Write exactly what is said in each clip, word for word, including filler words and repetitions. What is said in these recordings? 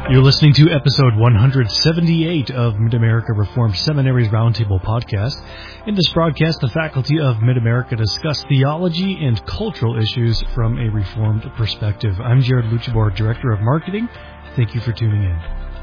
You're listening to episode one hundred seventy-eight of Mid-America Reformed Seminary's Roundtable podcast. In this broadcast, the faculty of Mid-America discuss theology and cultural issues from a Reformed perspective. I'm Jared Luchabor, Director of Marketing. Thank you for tuning in.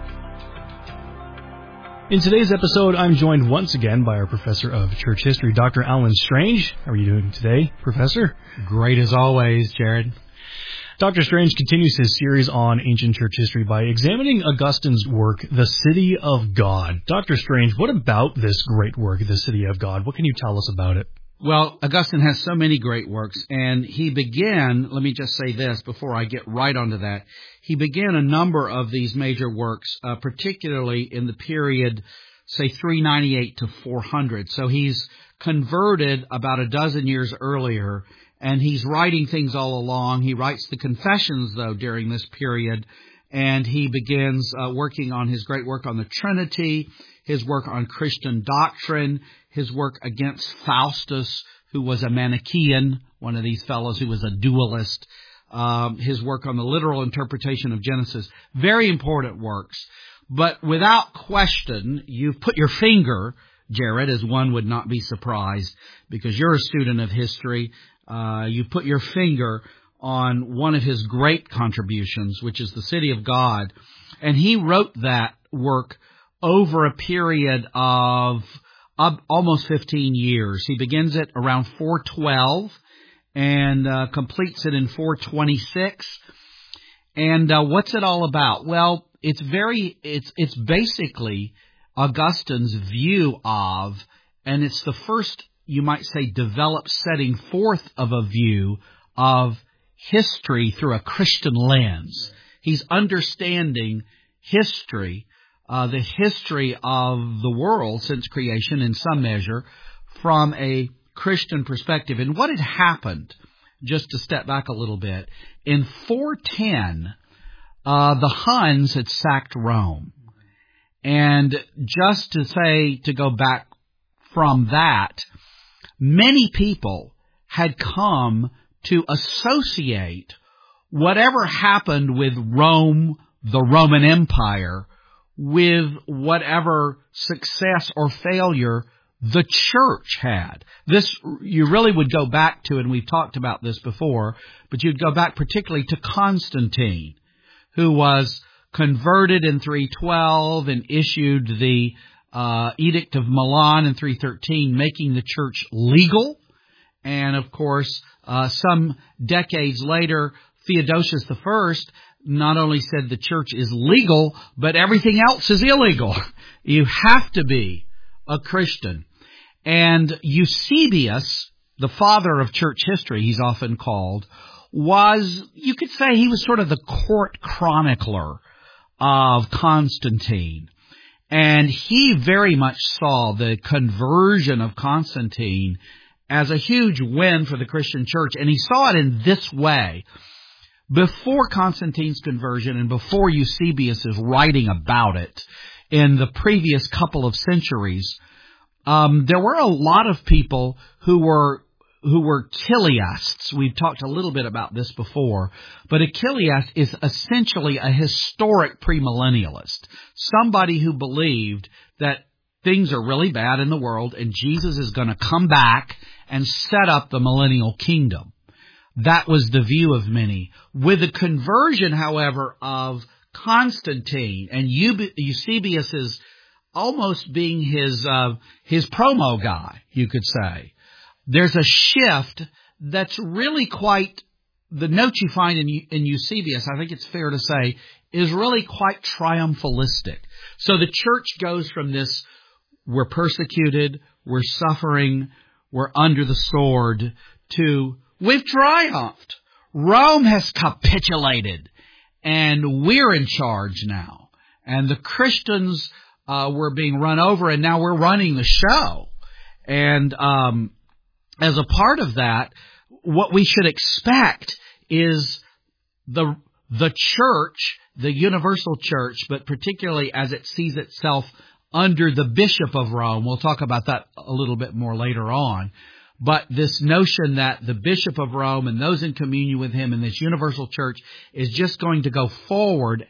In today's episode, I'm joined once again by our Professor of Church History, Doctor Alan Strange. How are you doing today, Professor? Great as always, Jared. Doctor Strange continues his series on ancient church history by examining Augustine's work, The City of God. Doctor Strange, what about this great work, The City of God? What can you tell us about it? Well, Augustine has so many great works, and he began, let me just say this before I get right onto that, he began a number of these major works, uh, particularly in the period, say, three ninety-eight to four hundred. So he's converted about a dozen years earlier, and he's writing things all along. He writes the Confessions, though, during this period, and he begins uh, working on his great work on the Trinity, his work on Christian doctrine, his work against Faustus, who was a Manichaean, one of these fellows who was a dualist, um, his work on the literal interpretation of Genesis. Very important works. But without question, you've put your finger, Jared, as one would not be surprised, because you're a student of history. Uh, you put your finger on one of his great contributions, which is The City of God. And he wrote that work over a period of uh, almost fifteen years. He begins it around four twelve and uh, completes it in four twenty-six. And uh, what's it all about? Well, it's very, it's it's basically Augustine's view of, and it's the first, you might say, developed setting forth of a view of history through a Christian lens. He's understanding history, uh, the history of the world since creation in some measure, from a Christian perspective. And what had happened, just to step back a little bit, in four ten, uh, the Huns had sacked Rome. And just to say, to go back from that, many people had come to associate whatever happened with Rome, the Roman Empire, with whatever success or failure the church had. This, you really would go back to, and we've talked about this before, but you'd go back particularly to Constantine, who was converted in three twelve and issued the Uh, Edict of Milan in three thirteen, making the church legal. And, of course, uh, some decades later, Theodosius the First not only said the church is legal, but everything else is illegal. You have to be a Christian. And Eusebius, the father of church history, he's often called, was, you could say he was sort of the court chronicler of Constantine. And he very much saw the conversion of Constantine as a huge win for the Christian church. And he saw it in this way. Before Constantine's conversion and before Eusebius is writing about it in the previous couple of centuries, um, there were a lot of people who were who were chiliasts. We've talked a little bit about this before, but a chiliast is essentially a historic premillennialist, somebody who believed that things are really bad in the world and Jesus is going to come back and set up the millennial kingdom. That was the view of many. With the conversion, however, of Constantine and Eusebius is almost being his uh, his promo guy, you could say, there's a shift that's really quite, the note you find in, in Eusebius, I think it's fair to say, is really quite triumphalistic. So the church goes from this, we're persecuted, we're suffering, we're under the sword, to we've triumphed. Rome has capitulated, and we're in charge now. And the Christians uh, were being run over, and now we're running the show. And um as a part of that, what we should expect is the the church, the universal church, but particularly as it sees itself under the Bishop of Rome. We'll talk about that a little bit more later on. But this notion that the Bishop of Rome and those in communion with him in this universal church is just going to go forward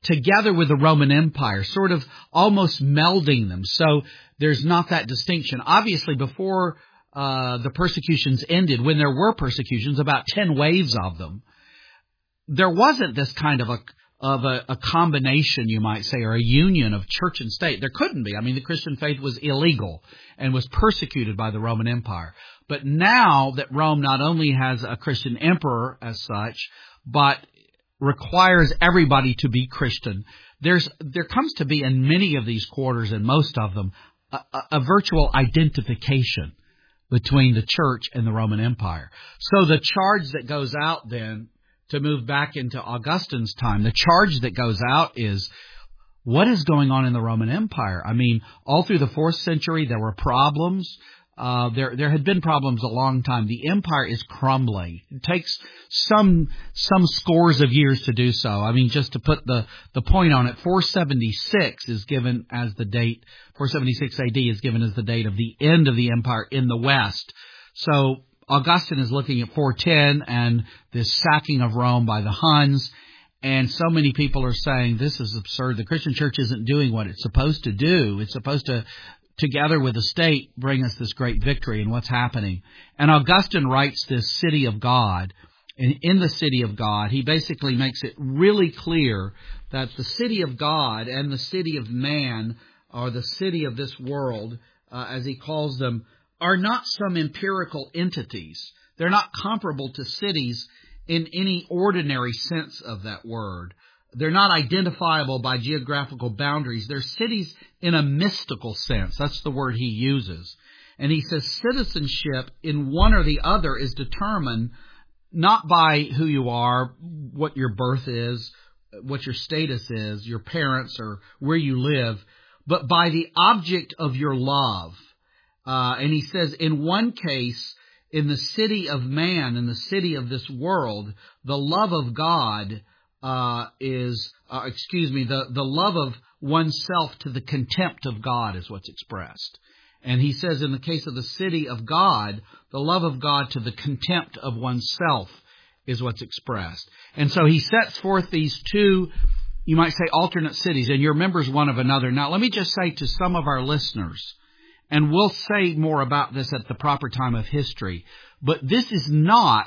together with the Roman Empire, sort of almost melding them. So there's not that distinction. Obviously, before uh, the persecutions ended, when there were persecutions, about ten waves of them, there wasn't this kind of a of a, a combination, you might say, or a union of church and state. There couldn't be. I mean, the Christian faith was illegal and was persecuted by the Roman Empire. But now that Rome not only has a Christian emperor as such, but requires everybody to be Christian, there's there comes to be in many of these quarters, and most of them, a, a, a virtual identification between the church and the Roman Empire. So the charge that goes out then, to move back into Augustine's time, the charge that goes out is, what is going on in the Roman Empire? I mean, all through the fourth century, there were problems. Uh, there, there had been problems a long time. The empire is crumbling. It takes some, some scores of years to do so. I mean, just to put the, the point on it, four seventy-six is given as the date, four seventy-six A D is given as the date of the end of the empire in the West. So, Augustine is looking at four ten and this sacking of Rome by the Huns, and so many people are saying this is absurd. The Christian church isn't doing what it's supposed to do. It's supposed to, together with the state, bring us this great victory. And what's happening? And Augustine writes this City of God, and in the City of God, he basically makes it really clear that the City of God and the City of man, or the city of this world, uh, as he calls them, are not some empirical entities. They're not comparable to cities in any ordinary sense of that word. They're not identifiable by geographical boundaries. They're cities in a mystical sense. That's the word he uses. And he says citizenship in one or the other is determined not by who you are, what your birth is, what your status is, your parents, or where you live, but by the object of your love. Uh, and he says, in one case, in the city of man, in the city of this world, the love of God uh, is, uh, excuse me, the, the love of oneself to the contempt of God is what's expressed. And he says, in the case of the city of God, the love of God to the contempt of oneself is what's expressed. And so he sets forth these two, you might say, alternate cities, and you're members one of another. Now, let me just say to some of our listeners, and we'll say more about this at the proper time of history, but this is not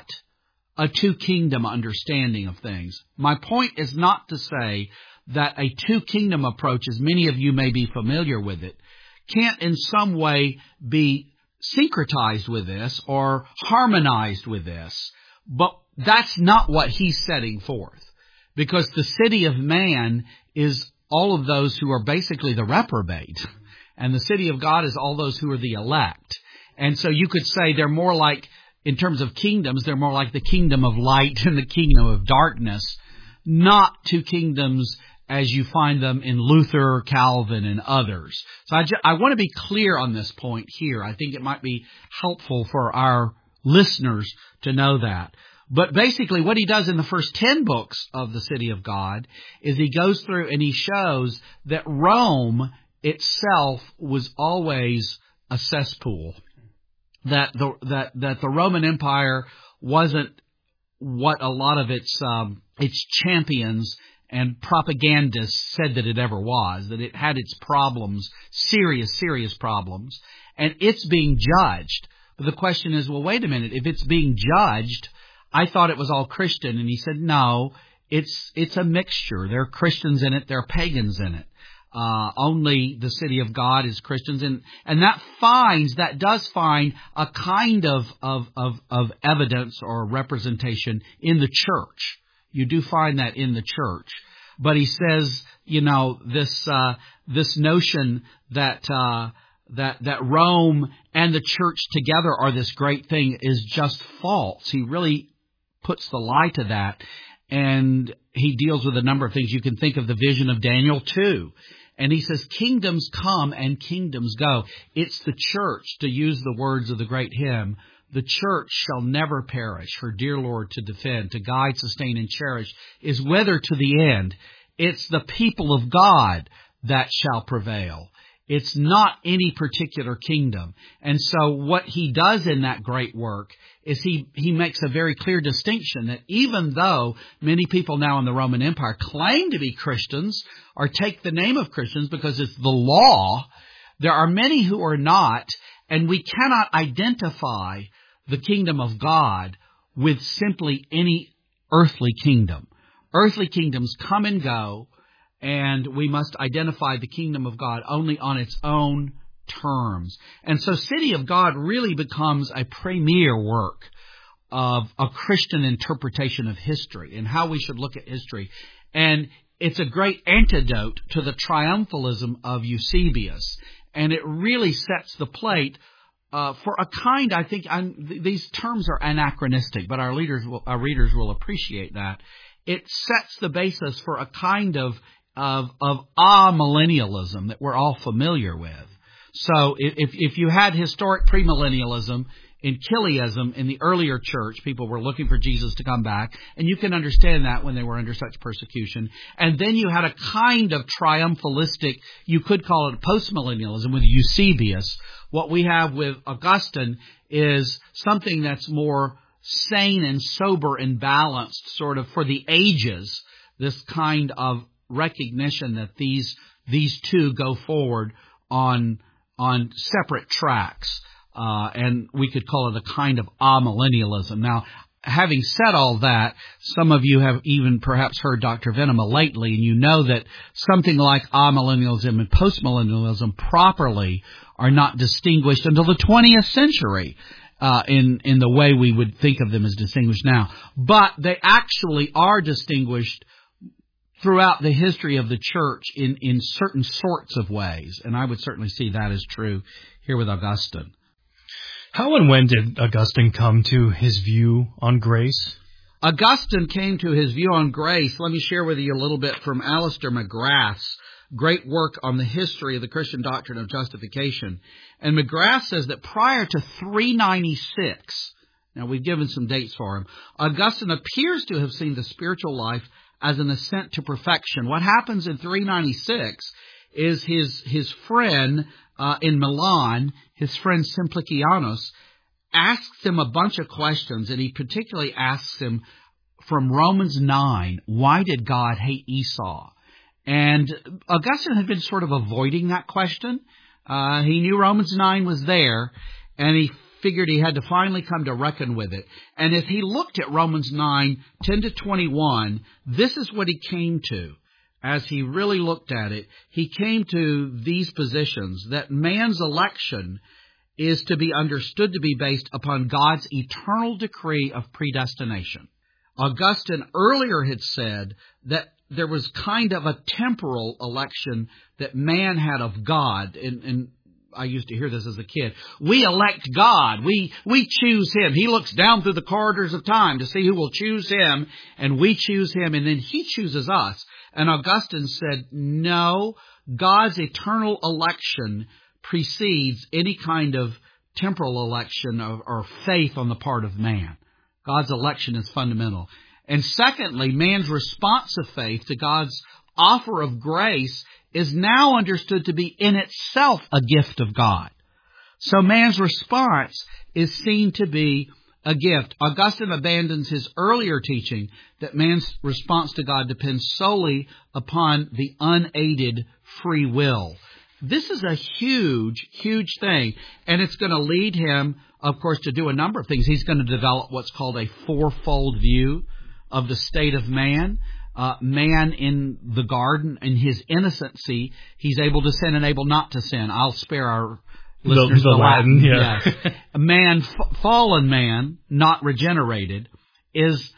a two-kingdom understanding of things. My point is not to say that a two-kingdom approach, as many of you may be familiar with it, can't in some way be syncretized with this or harmonized with this, but that's not what he's setting forth. Because the city of man is all of those who are basically the reprobate. And the city of God is all those who are the elect. And so you could say they're more like, in terms of kingdoms, they're more like the kingdom of light and the kingdom of darkness, not two kingdoms as you find them in Luther, Calvin, and others. So I, ju- I want to be clear on this point here. I think it might be helpful for our listeners to know that. But basically what he does in the first ten books of the City of God is he goes through and he shows that Rome itself was always a cesspool. That the that that the Roman Empire wasn't what a lot of its um, its champions and propagandists said that it ever was. That it had its problems, serious, serious problems, and it's being judged. But the question is, well, wait a minute. If it's being judged, I thought it was all Christian, and he said, no, it's it's a mixture. There are Christians in it, there are pagans in it. Uh, only the City of God is Christians, and and that finds that does find a kind of of of, of evidence or representation in the church. You do find that in the church, but he says, you know, this uh, this notion that uh, that that Rome and the church together are this great thing is just false. He really puts the lie to that, and he deals with a number of things. You can think of the vision of Daniel two. And he says, kingdoms come and kingdoms go. It's the church, to use the words of the great hymn, the church shall never perish, her dear Lord to defend, to guide, sustain, and cherish, is whether to the end. It's the people of God that shall prevail. It's not any particular kingdom. And so what he does in that great work is he, he makes a very clear distinction that even though many people now in the Roman Empire claim to be Christians or take the name of Christians because it's the law, there are many who are not, and we cannot identify the kingdom of God with simply any earthly kingdom. Earthly kingdoms come and go, and we must identify the kingdom of God only on its own terms. And so City of God really becomes a premier work of a Christian interpretation of history and how we should look at history. And it's a great antidote to the triumphalism of Eusebius. And it really sets the plate uh, for a kind, I think, I'm, th- these terms are anachronistic, but our, leaders will, our readers will appreciate that. It sets the basis for a kind of of of amillennialism that we're all familiar with. So if if you had historic premillennialism in Chiliasm in the earlier church, people were looking for Jesus to come back, and you can understand that when they were under such persecution. And then you had a kind of triumphalistic, you could call it postmillennialism with Eusebius. What we have with Augustine is something that's more sane and sober and balanced, sort of for the ages, this kind of recognition that these these two go forward on on separate tracks, uh, and we could call it a kind of amillennialism. Now, having said all that, some of you have even perhaps heard Doctor Venema lately, and you know that something like amillennialism and postmillennialism properly are not distinguished until the twentieth century. Uh, in, in the way we would think of them as distinguished now. But they actually are distinguished throughout the history of the church in, in certain sorts of ways. And I would certainly see that as true here with Augustine. How and when did Augustine come to his view on grace? Augustine came to his view on grace. Let me share with you a little bit from Alistair McGrath's great work on the history of the Christian doctrine of justification. And McGrath says that prior to three ninety-six, now we've given some dates for him, Augustine appears to have seen the spiritual life as an ascent to perfection. What happens in three ninety-six is his his friend uh, in Milan, his friend Simplicianus, asks him a bunch of questions, and he particularly asks him from Romans nine, why did God hate Esau? And Augustine had been sort of avoiding that question. Uh, he knew Romans nine was there, and he figured he had to finally come to reckon with it. And as he looked at Romans nine, ten to twenty-one, this is what he came to. As he really looked at it, he came to these positions, that man's election is to be understood to be based upon God's eternal decree of predestination. Augustine earlier had said that there was kind of a temporal election that man had of God. And, and I used to hear this as a kid. We elect God. We, we choose Him. He looks down through the corridors of time to see who will choose Him, and we choose Him, and then He chooses us. And Augustine said, no, God's eternal election precedes any kind of temporal election or, or faith on the part of man. God's election is fundamental. And secondly, man's response of faith to God's offer of grace is now understood to be in itself a gift of God. So man's response is seen to be a gift. Augustine abandons his earlier teaching that man's response to God depends solely upon the unaided free will. This is a huge, huge thing, and it's going to lead him, of course, to do a number of things. He's going to develop what's called a fourfold view of the state of man. Uh, man in the garden, in his innocency, he's able to sin and able not to sin. I'll spare our listeners the, the, the Latin. Latin yeah. Yes. A man, f- fallen man, not regenerated, is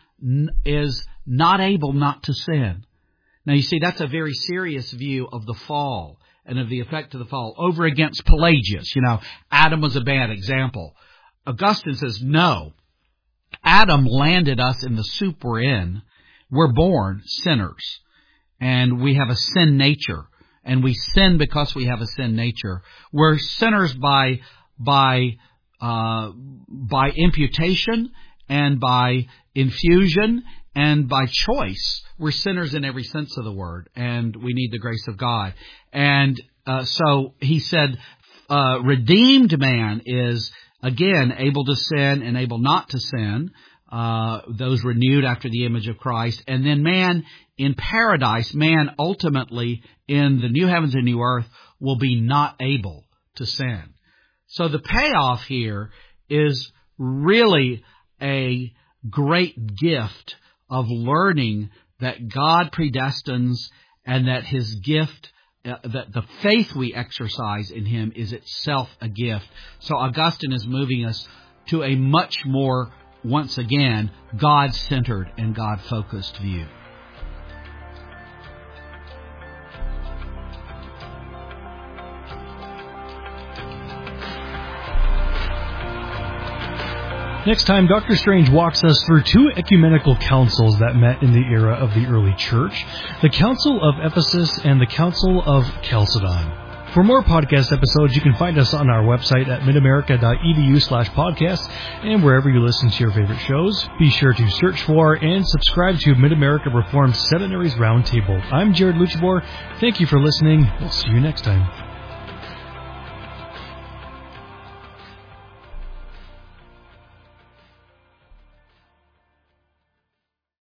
is not able not to sin. Now, you see, that's a very serious view of the fall and of the effect of the fall over against Pelagius. You know, Adam was a bad example. Augustine says, no, Adam landed us in the soup we're in. We're born sinners, and we have a sin nature, and we sin because we have a sin nature. We're sinners by by uh, by imputation and by infusion and by choice. We're sinners in every sense of the word, and we need the grace of God. And uh, so he said, uh, redeemed man is, again, able to sin and able not to sin, uh, those renewed after the image of Christ. And then man in paradise, man ultimately in the new heavens and new earth will be not able to sin. So the payoff here is really a great gift of learning that God predestines and that His gift, uh, that the faith we exercise in Him is itself a gift. So Augustine is moving us to a much more, once again, God-centered and God-focused view. Next time, Doctor Strange walks us through two ecumenical councils that met in the era of the early church, the Council of Ephesus and the Council of Chalcedon. For more podcast episodes, you can find us on our website at midamerica.edu slash podcast and wherever you listen to your favorite shows. Be sure to search for and subscribe to Mid-America Reformed Seminary's Roundtable. I'm Jared Luchabor. Thank you for listening. We'll see you next time.